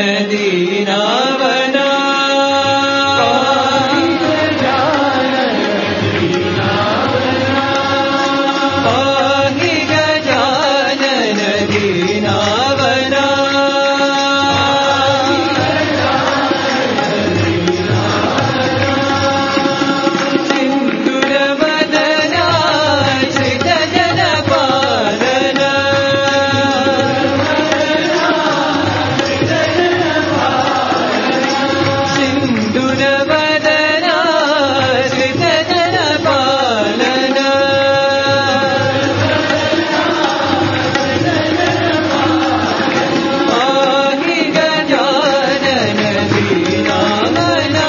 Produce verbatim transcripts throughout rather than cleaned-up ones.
दीनावना पाहि गजानन दीनावना सिन्दूरवदना श्रितजनपालना सिन्दूरवदना श्रितजनपालना पाहि गजानन दीनावना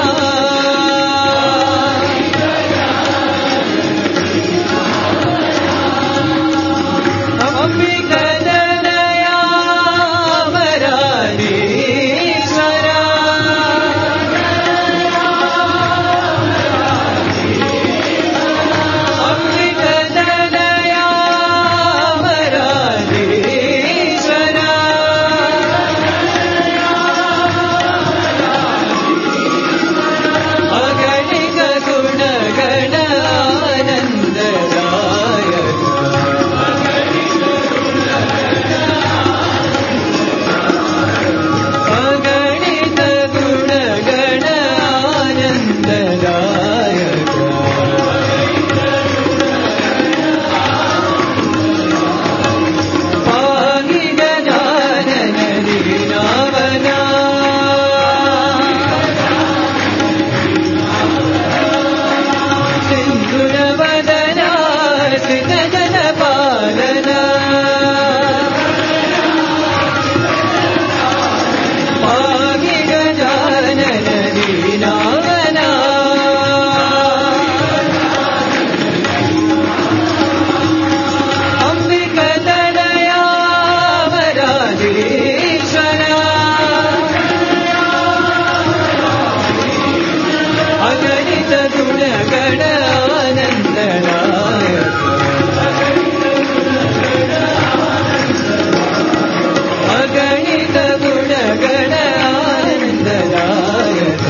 अंबिकतनया वरालीश्वरा अंबिकतनया वरालीश्वरा अगणित गुणगण आनन्ददायक अगणित गुणगण आनन्ददायक पाहि गजानन दीनावना सिन्दूरवदना श्रितजनपालना पाहि गजानन दीनावना अंबिकतनया वरालीश्वरा अगणित गुणगण आनन्ददायक अगणित गुणगण आनन्ददायक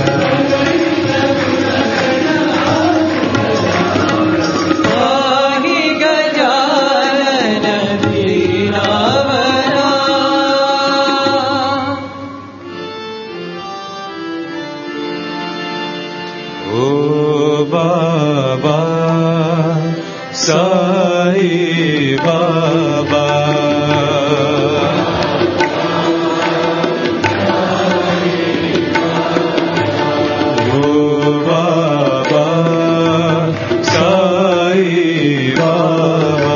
पाहि गजानन दीनावना ओ बाबा साई बाबा ओ बाबा साई बाबा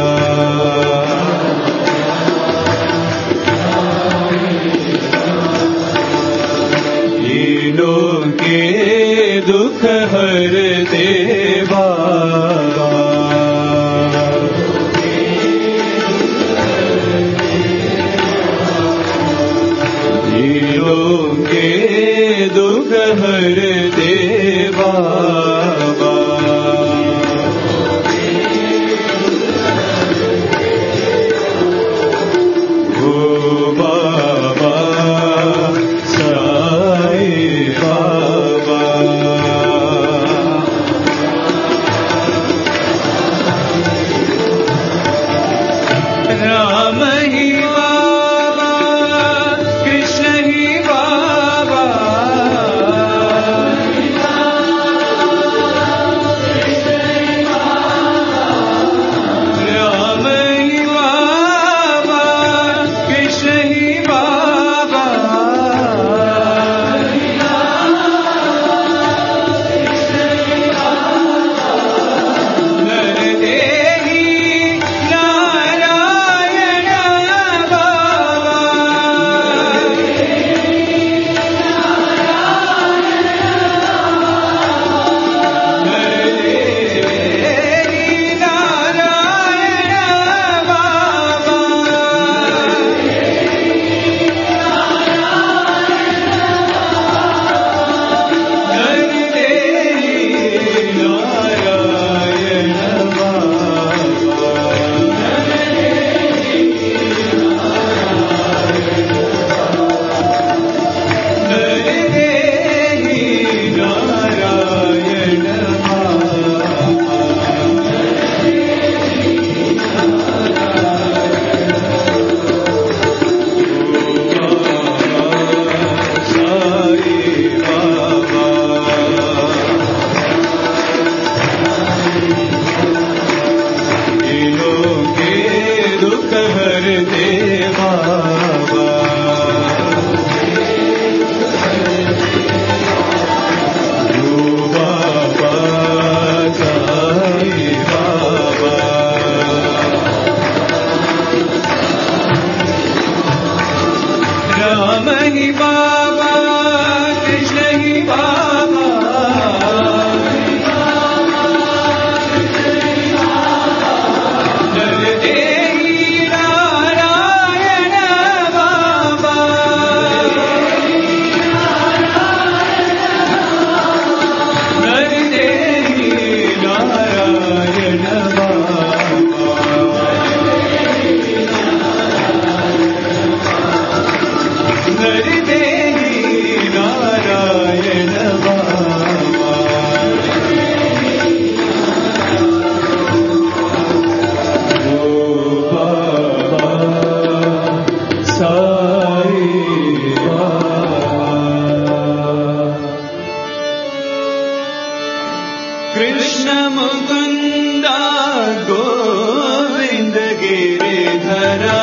तीनों के दुख हरते बाबा राम ही बाबा कृष्ण ही बाबा कृष्ण मुकुंदा गोविंद गिरिधरा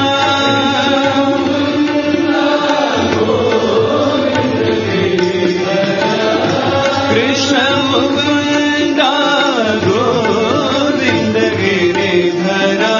कृष्ण मुकुंदा गोविंद गिरिधरा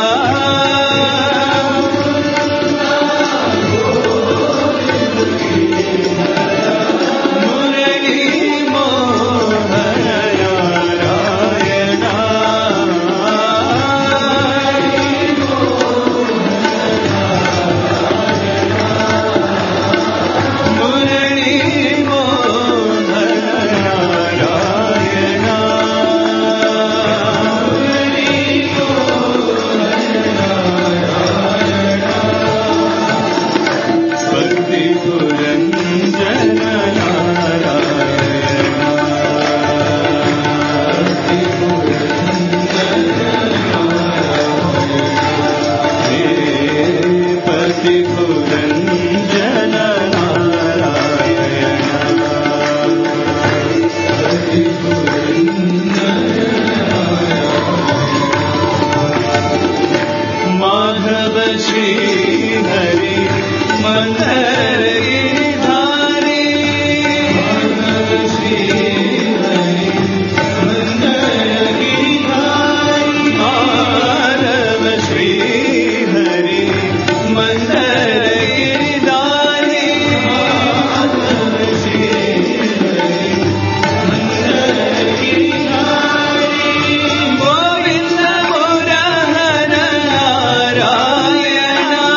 माधव श्री हरि मंदर गिरिधारी माधव श्री हरि मंदर गिरिधारी माधव श्री हरि मंदर गिरिधारी माधव श्री हरि मंदर गिरिधारी गोविंद मुरहर नारायण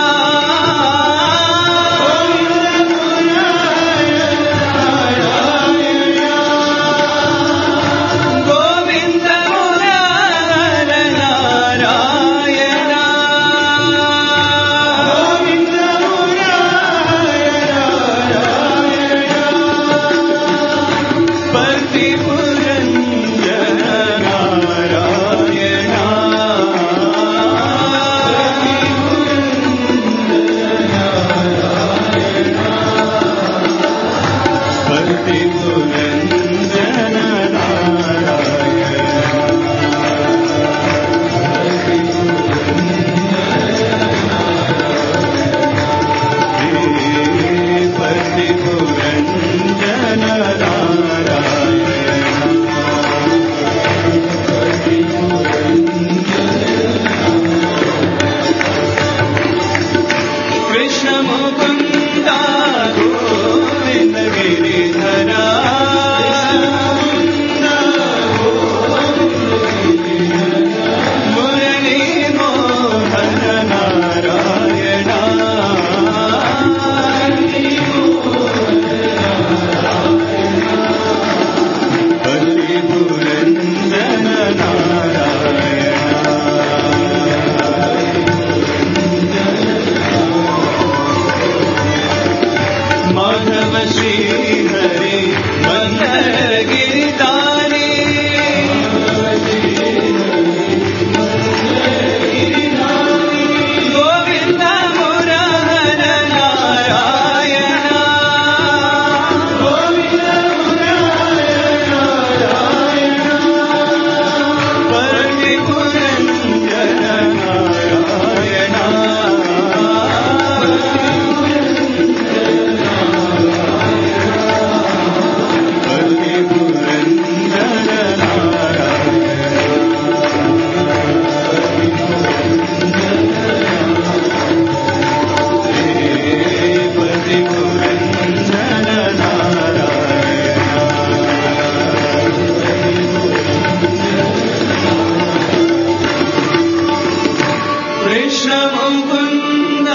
कृष्ण मुकुन्द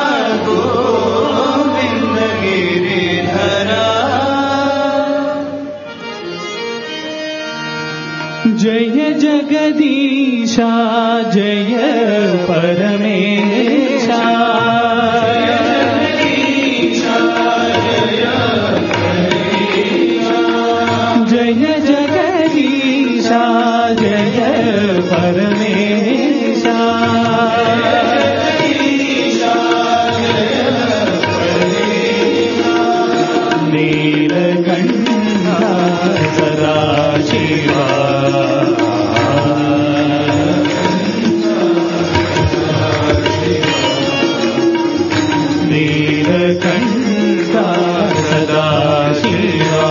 गोविन्द गिरिधरा जय जगदीशा जय परमेशा जय जगदीशा जय परमेशा नीलकण्ठा सदाशिवा नीलकण्ठा सदाशिवा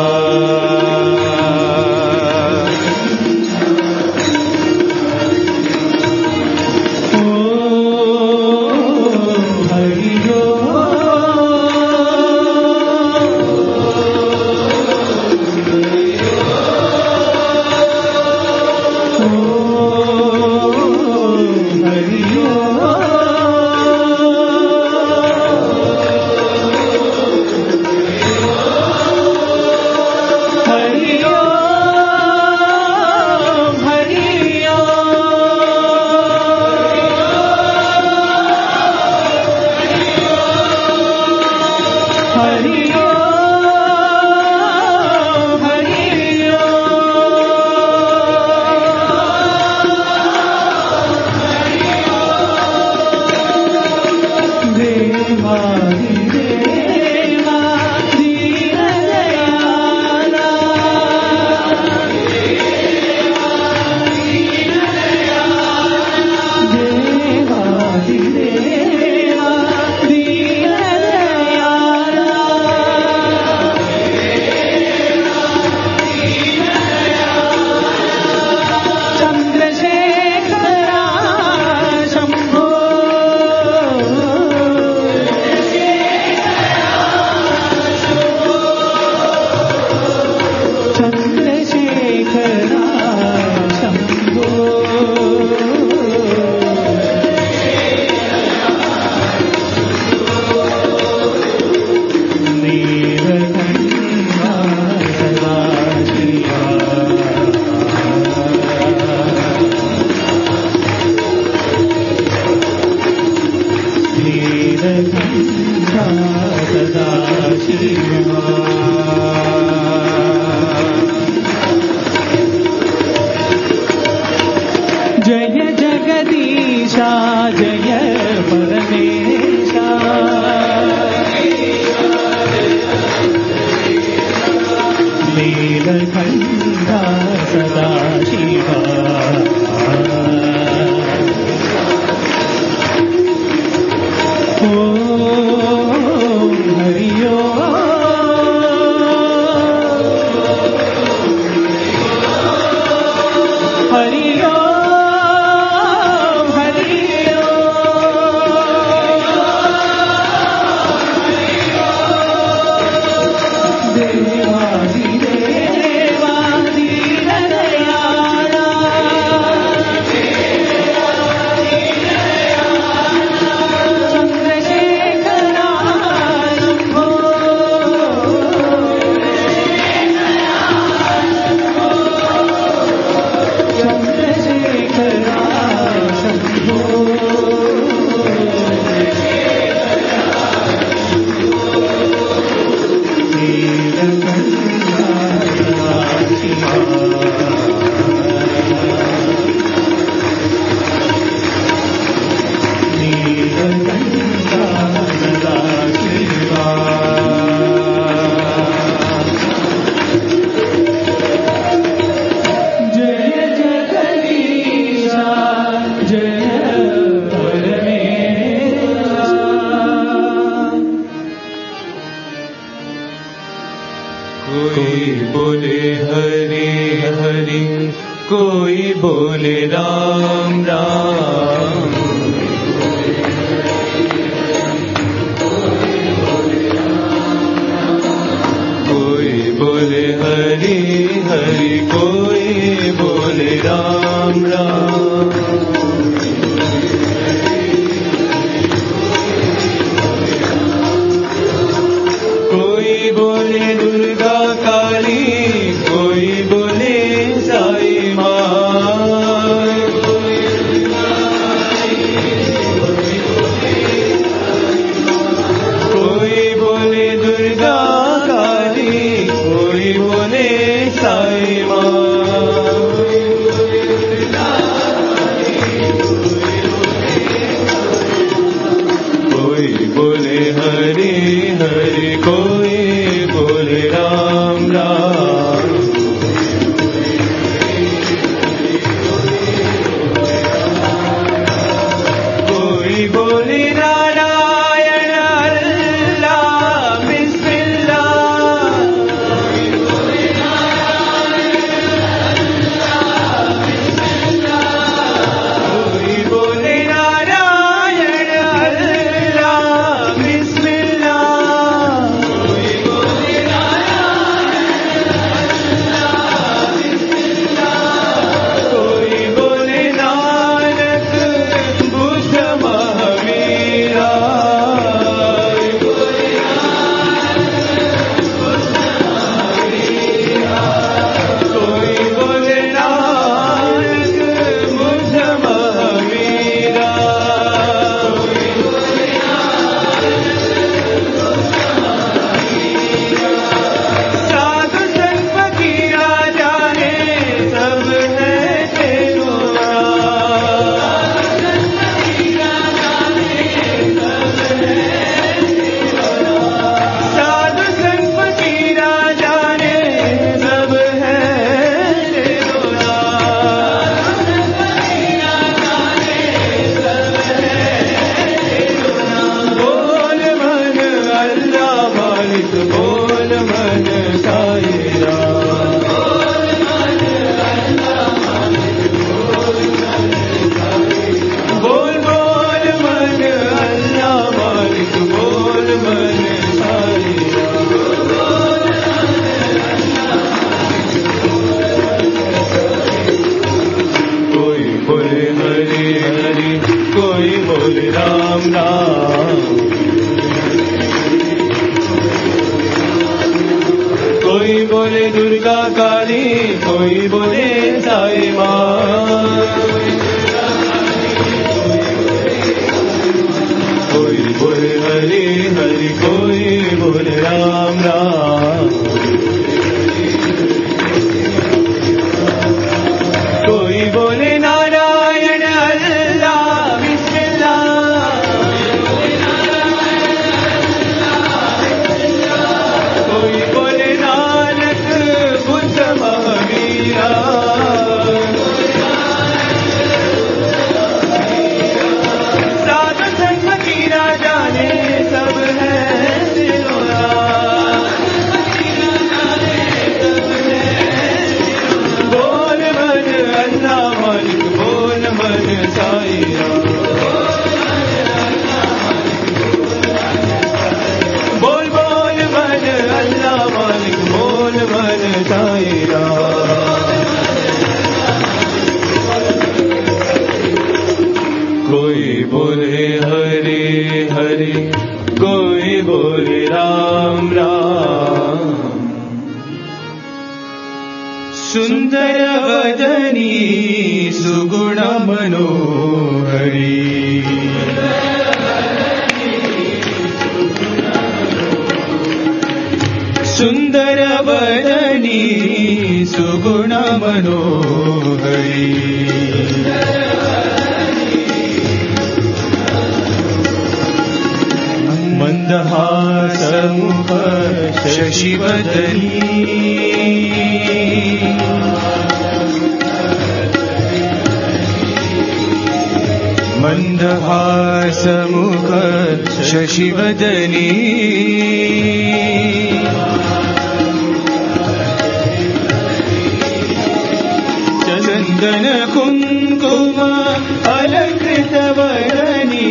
कोई बोले राम राम, कोई बोले दुर्गा काली, कोई बोले साई माँ, कोई बोले हरि हरि, कोई बोले राम राम, कोई बोले नारायण अल्लाह बिस्मिल्लाह, कोई बोले नानक बुद्ध महावीरा, साधु संत फकीरा जाने सब है दिलोरा, बोल मन अल्लाह मालिक, बोल मन साई राम, बोल बोल मन अल्लाह मालिक, बोल मन साई राम, कोई बोले हरे हरे, कोई बोले राम राम, सुंदर वदनी सुगुण मनोहरी, सुंदर वदनी सुगुण मनोहरी, मंदहास मुख शशिवदनी, मंदहास मुख शशिवदनी, चंदन कुंकुम अलंकृत वदनी,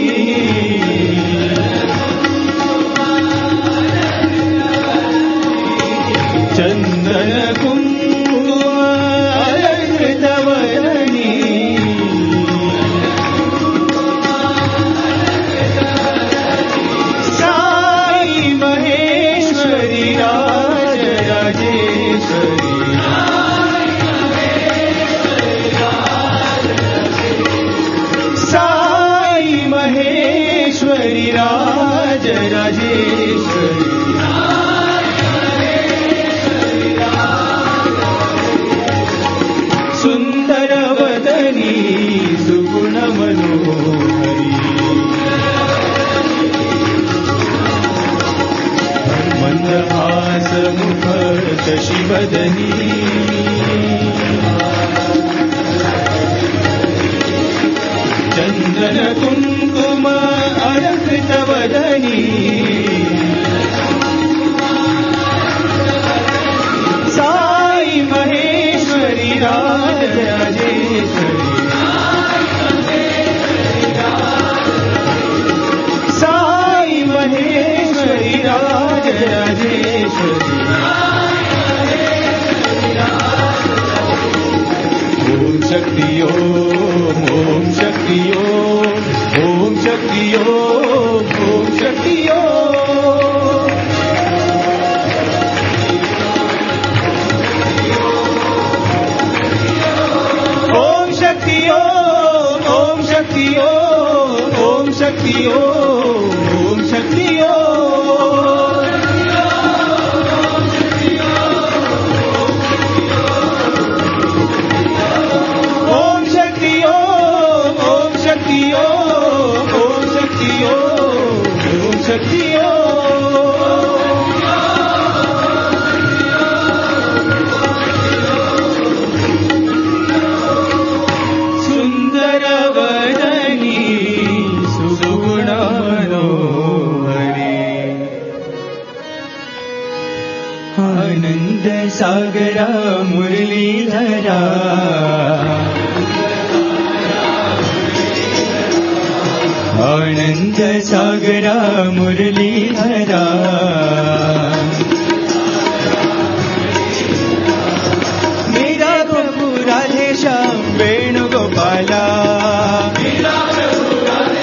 चंदन कुंकुम अलंकृत वदनी, साई महेश्वरी राज राजेश्वरी, साई महेश्वरी राज राजेश्वरी, सुंदर वदनी सुगुण मनोहरी, मंदहास मुख शशिवदनी, चंदन कुंकुम अलंकृत वदनी, साई महेश्वरी राज राजेश्वरी, साई महेश्वरी राज राजेश्वरी, ओम शक्ति ओम ओम शक्ति ओम ओम शक्ति ओम ओम शक्ति ओम, ओम शक्ति ओम ओम शक्ति ओम ओम शक्ति ओम ओम शक्ति ओम शक्ति ओम ओम शक्ति ओम ओम शक्ति ओम ओम शक्ति सुंदर वदनी सुगुण मनोहरी, आनंद सागरा मुरलीधरा, आनंद सागरा मुरलीधरा, मेरा प्रभु राधे श्याम वेणुगोपाला, मेरा प्रभु राधे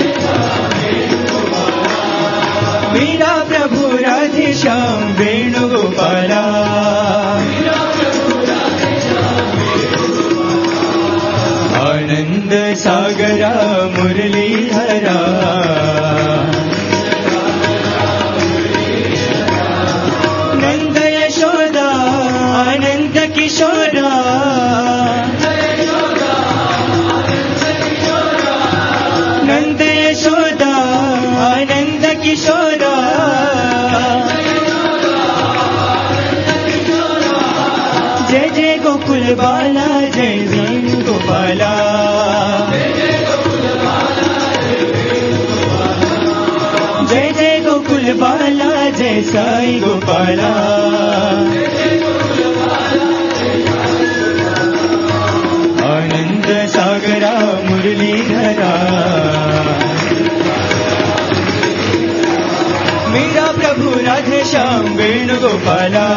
बाला जय वेणुगोपाला जय जय गोकुल बाला जय साई गोपाला आनंद सागरा मुरलीधरा मेरा प्रभु राधे श्याम वेणुगोपाला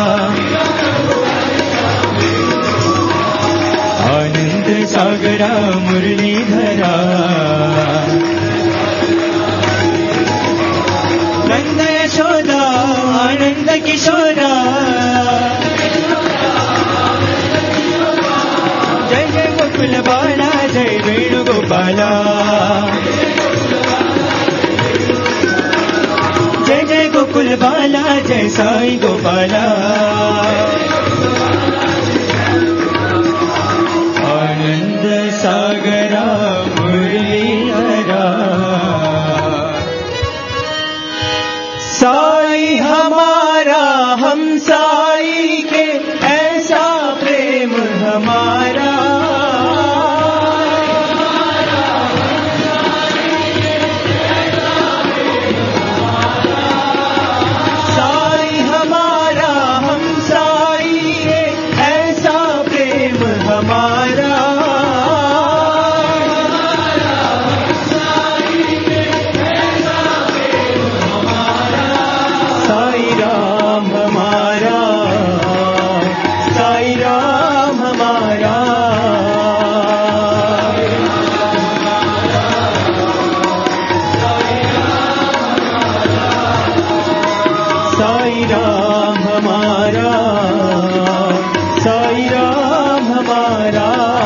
आनंद सागरा मुरलीधरा नंद यशोदा आनंद किशोरा जय जय गोकुल बाला जय वेणुगोपाला जय जय गोकुल बाला जय साई गोपाला आनंद सागरा मुरलीधरा साई हमारा हम साई के ऐसा प्रेम हमारा साई हमारा हम साई के ऐसा प्रेम हमारा साई राम हमारा साई राम हमारा साई राम हमारा साई राम हमारा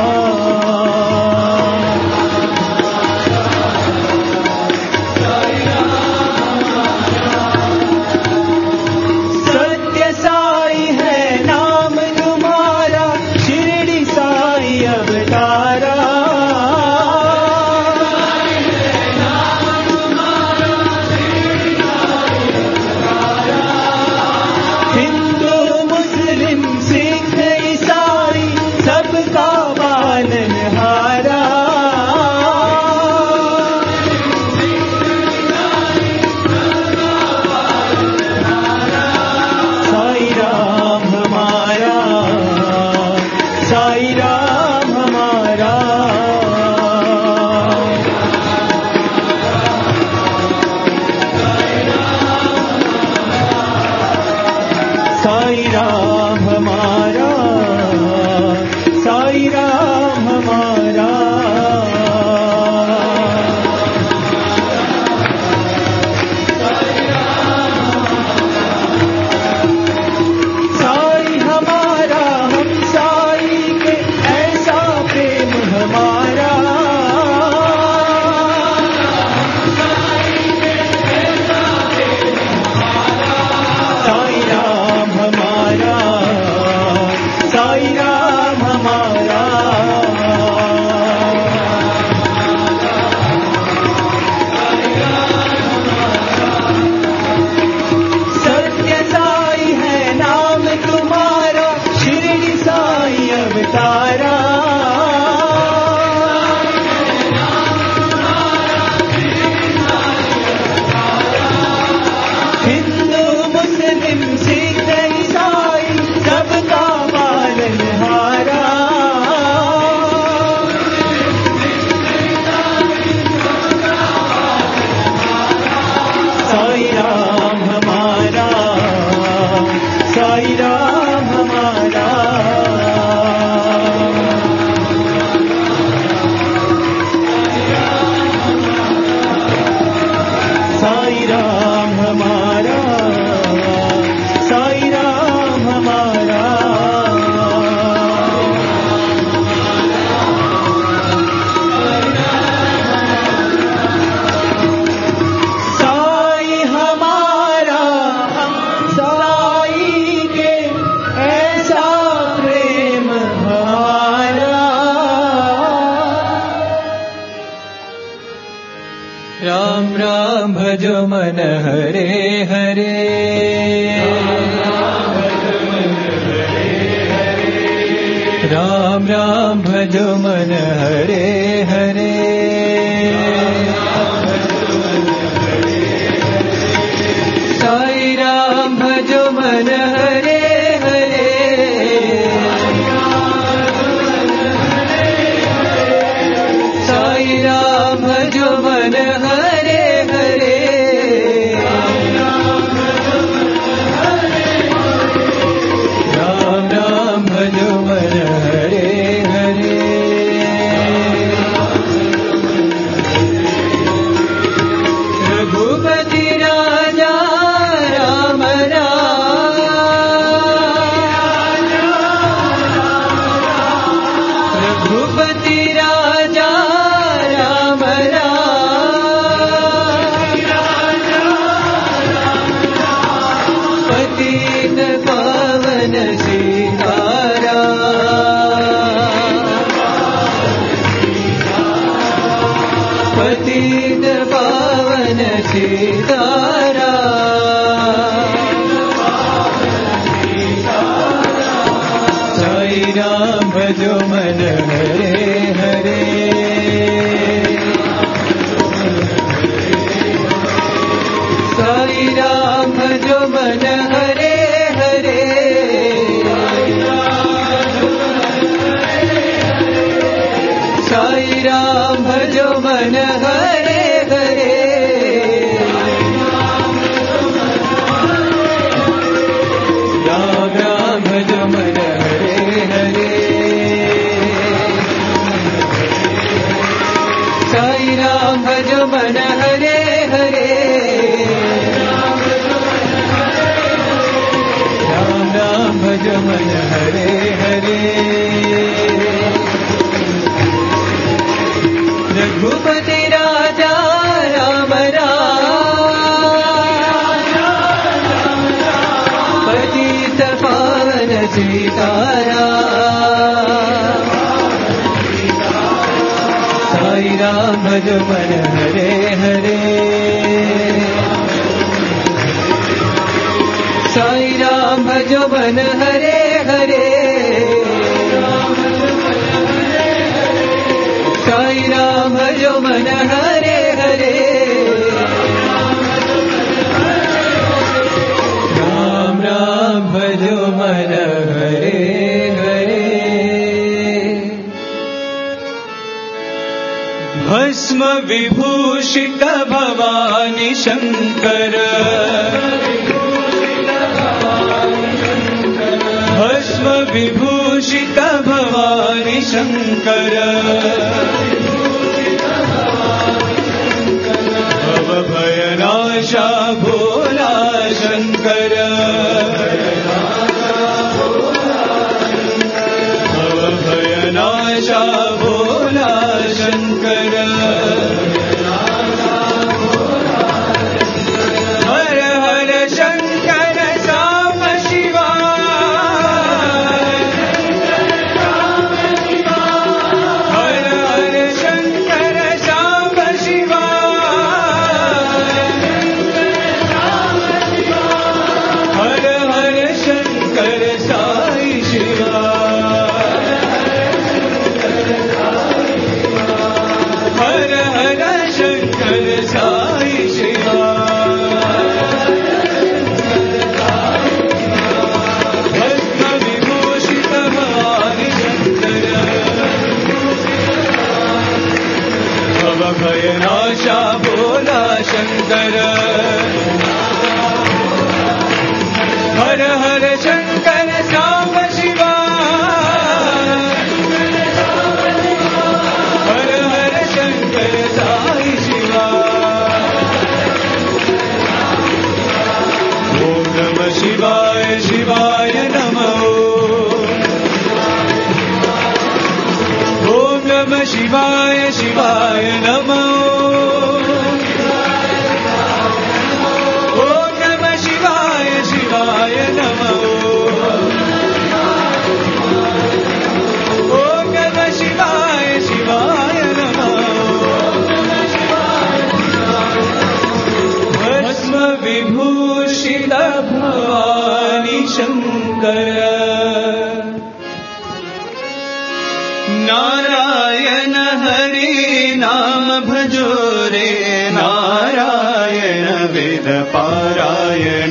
सत्य साई है नाम तुम्हारा शिरडी साई अवतारा हिंदू मुस्लिम सिख ईसाई सबका पालनहारा साई राम हमारा साई राम हमारा साई राम हमारा साई राम हमारा साई हमारा हम साई के ऐसा प्रेम हमारा साई राम हमारा साई राम हमारा सत्य साई है नाम तुम्हारा शिरडी साई अवतारा हिंदू मुस्लिम सिख ईसाई सबका पालनहारा साई राम हमारा साई राम हमारा साई राम हमारा साई राम हमारा साई हमारा हम साई के ऐसा प्रेम हमारा राम राम भजो मन हरे हरे राम भजो मन हरे हरे साई राम भजो मन हरे हरे साई राम भजो मन हरे हरे राम राम भजो मन हरे हरे रघुपति राजा राम राम रघुपति राजा राम राम पतित पावन सीताराम पतित पावन सीताराम साई राम भजो मन हरे हरे साई राम भजो मन हरे हरे साई राम भजो मन हरे हरे राम राम भजो मन हरे हरे साई राम भजो मन हरे हरे राम राम भजो मन हरे हरे रघुपति राजा राम राम पतित पावन सीताराम साई राम भजो मन हरे हरे साई राम भजो मन हरे हरे साई राम भजो मन हरे हरे राम राम भजो मन हरे हरे भस्म विभूषित भवानी शंकर भस्म विभूषित भवानी शंकर भव भयनाशा भोला शंकर भव भयनाशा भोला शंकर हर हर शंकर साम शिवाय हर हर शंकर साम शिवाय हर हर शंकर साई शिवाय हर हर शंकर साई शिवाय भस्म विभूषित भवानी शंकर भव भयनाशा भोला शंकर हर हर शंकर साम शिवाय हर हर शंकर साई शिवाय ओम नमः शिवाय शिवाय नमः ओम नमः शिवाय शिवाय नमः ओम नमः शिवाय शिवाय नमः ओम नमः शिवाय शिवाय नमः भस्म विभूषित भवानी शंकर हरि नाम भजो रे नारायण वेद पारायण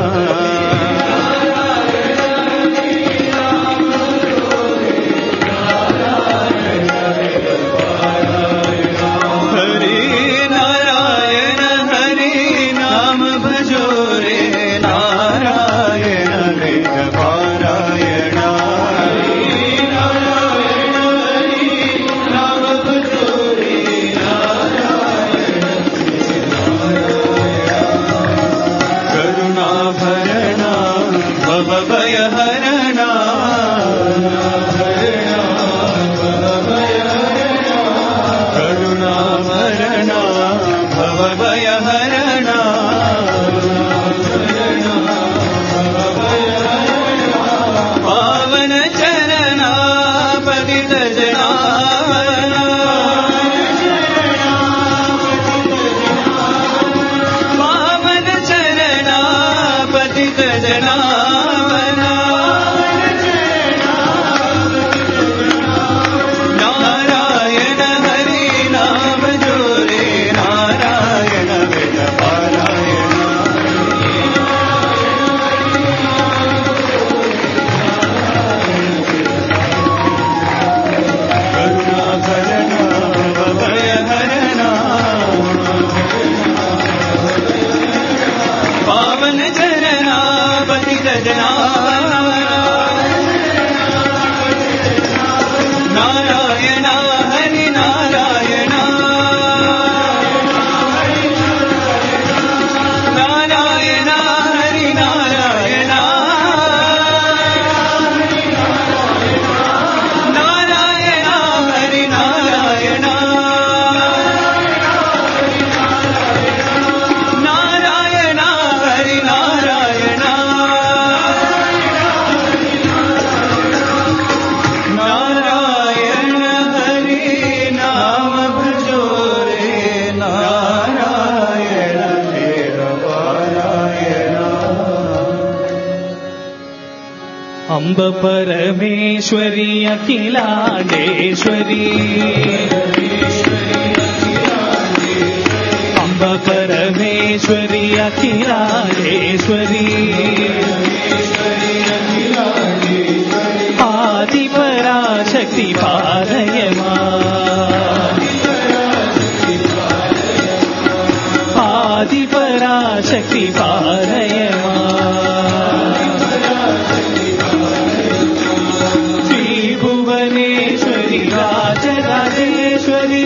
अम्ब परमेश्वरी अखिलांडेश्वरी अम्ब परमेश्वरी अखिलांडेश्वरी आदि पराशक्ति पालय मां आदि पराशक्ति पालय मां राजराजेश्वरी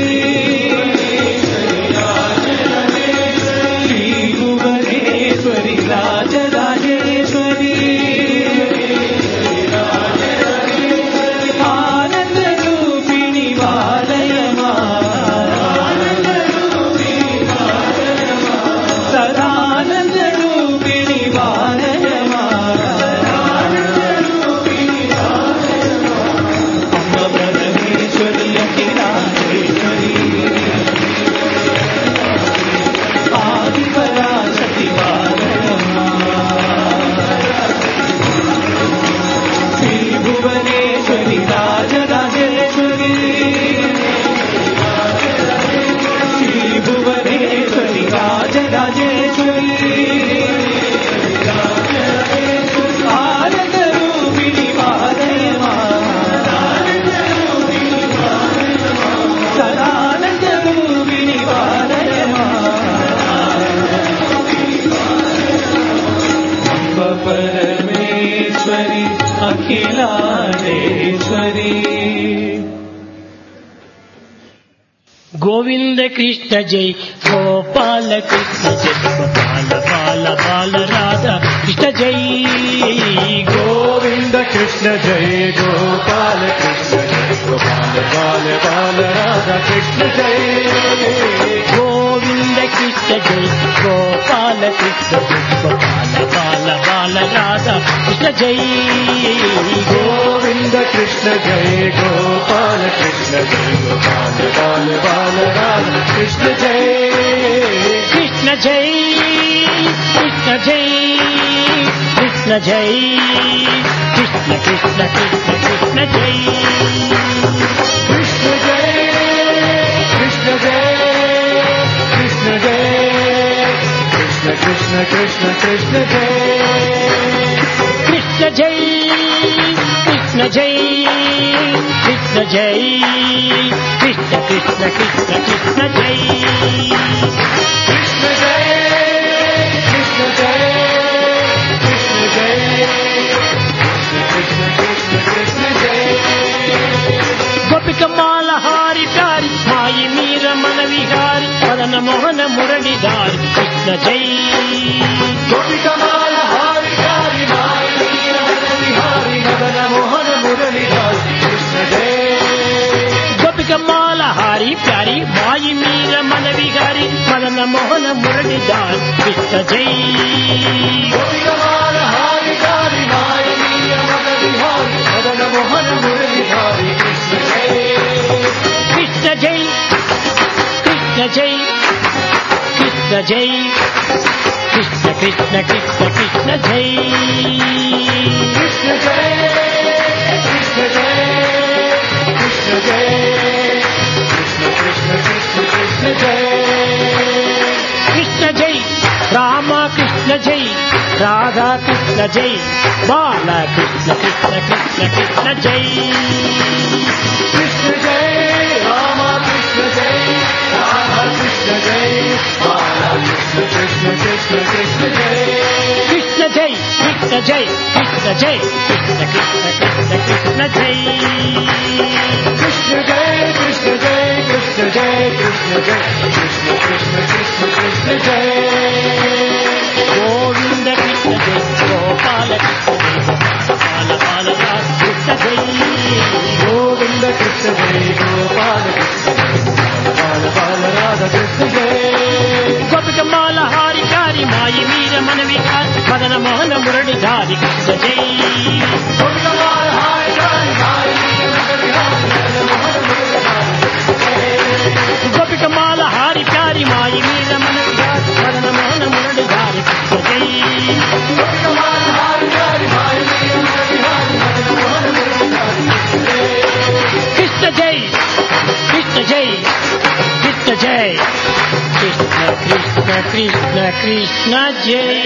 श्री भुवनेश्वरी राजराजेश्वरी आनंद रूपिणी वालय सदानंद रूपिणी वालय परमेश्वरी अखिलांडेश्वरी गोविंद कृष्ण जय गोपाल कृष्ण जय गोपाल बाल बाल राधा कृष्ण जय गोविंद कृष्ण जय गोपाल कृष्ण जय गोपाल बाल बाल राधा कृष्ण जय गोविंद कृष्ण जय गोपाल कृष्ण जय गोपाल बाल बाल राधा कृष्ण जय गोविंद कृष्ण जय गोपाल कृष्ण जय गोपाल बाल बाल राधा कृष्ण जय कृष्ण जय कृष्ण जय कृष्ण जय कृष्ण कृष्ण कृष्ण कृष्ण जय कृष्ण जय Krishna Krishna Jai Krishna Jai Krishna Jai Krishna Krishna Krishna Krishna Jai Krishna Jai Krishna Jai Krishna Jai Krishna Krishna Krishna Jai Gopika Mala Hari Kari Mai Meera Mana Vihari Madana Mohana Murali Dhari Krishna Jai Gopika Mala Hari Kari Mai Meera Mana Vihari Madana Mohana Murali Dhari Krishna Jai Gopika Mala Hari Kari Mai Meera Mana Vihari Madana Mohana Murali Dhari Krishna Jai Gopika Mala Hari Kari Mai Meera Mana Vihari Madana Mohana Murali Dhari Krishna Jai Krishna Jai Krishna Jai Krishna Jai Krishna Krishna Krishna Krishna Jai Krishna Jai Krishna Jai Krishna Jai Krishna Krishna Krishna Krishna Jai Krishna Jai Rama Krishna Jai Radha Krishna Jai Bala Krishna Krishna Krishna Krishna Jai Krishna Jai Rama Krishna Jai Radha Krishna Jai Bala Krishna Krishna Krishna Krishna Jai Krishna Jai Krishna Jai Krishna Jai Krishna Krishna Krishna Krishna Jai Krishna Jai Krishna Jai Krishna Jai Krishna Jai Krishna Krishna Krishna Krishna Jai Govinda Krishna Jai Gopala Krishna Jai Bala Bala Radha Krishna Jai Govinda Krishna Jai Gopala Krishna Jai Bala Bala Radha Krishna Jai Gopika Mala Hari Kari Mai Meera Mana Vihari Madana Mohana Murali Dhari Krishna Jai Gopika Mala Hari Kari Mai Meera Mana Vihari Madana Mohana Murali Dhari Gopika Mala Hari Kari Mai Meera Mana Vihari Madana Mohana Murali Dhari Krishna Jai Gopika Mala Hari Kari Mai Meera Mana Vihari Madana Mohana Murali Dhari Krishna Jai Krishna Jai Krishna Jai Krishna Krishna Krishna Krishna Jai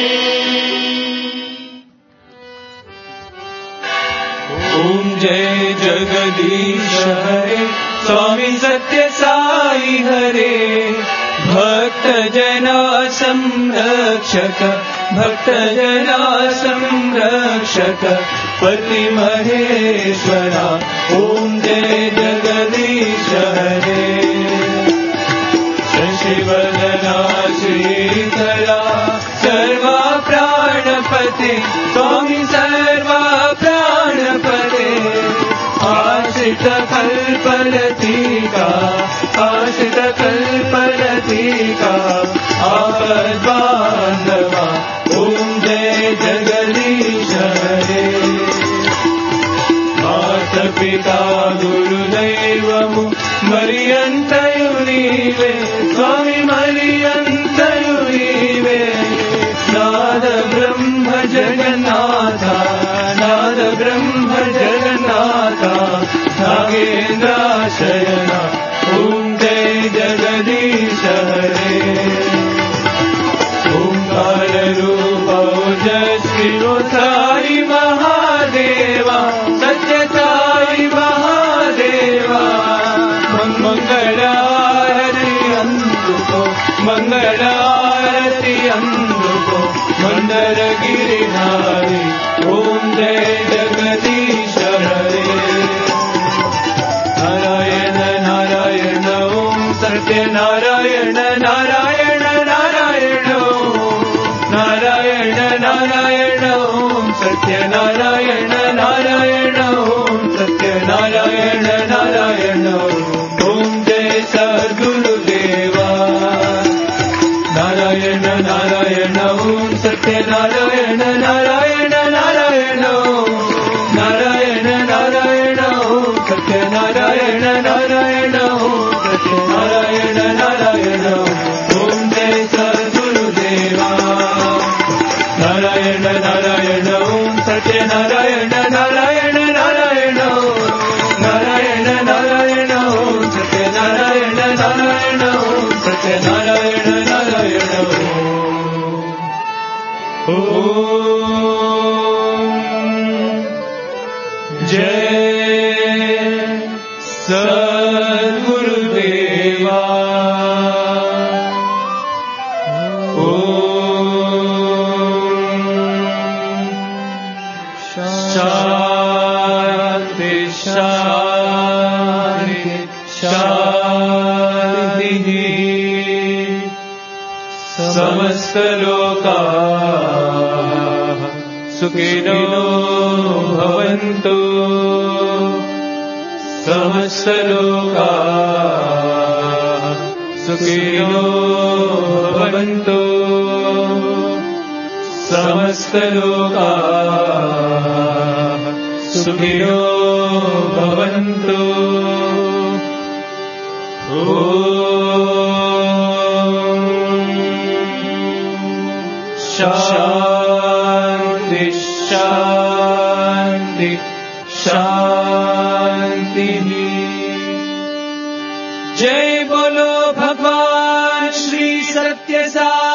Om Jai Jagadish Hare Swami Satya Sai Hare Bhakta Jana Samrakshaka Bhakta Jana Samrakshaka Pati Maheshwara Om Jai Jagadish Hare Shivadana Sridhara Sarva Pranapate Swami Sarva Pranapate Ashita Kalpalatika Ashita Kalpalatika Apad Bandhava Om Jai Jagadish Hare Mata Pita Guru Devamu Mariyantayu Nive Swami Mariyantayu Nive Nada Brahma Jagannatha Nada Brahma Jagannatha Nagendra Shayana Om Jai Jagadish Hare Omkara Rupa Ojasvi Sai Mahadeva Satya Sai Mahadeva Mangalarati Anduko Mangalarati Anduko Mandara Giridhari Om Jai Jagadish Hare Narayana Narayana Om Satya Narayana Narayana Narayana Om Narayana Narayana Om Satya Narayana Narayana Om Satya Narayana Narayana Om Jai Sadguru Deva Narayana Narayana Om Satya Narayana Narayana Narayana Om Narayana Narayana Om Satya Narayana Narayana Om Satya Narayana Narayana Om Jai Sadguru Deva Narayana Narayana Om Satya Narayana Narayana Narayana Om Narayana Narayana Om Satya Narayana Narayana Om Satya Narayana Narayana Om समस्तलोकाः सुखिनो भवन्तु समस्तलोकाः सुखिनो भवन्तु समस्तलोकाः सुखिनो भवन्तु शान्ति शान्ति शान्तिः। जय बोलो भगवान श्री सत्य साई।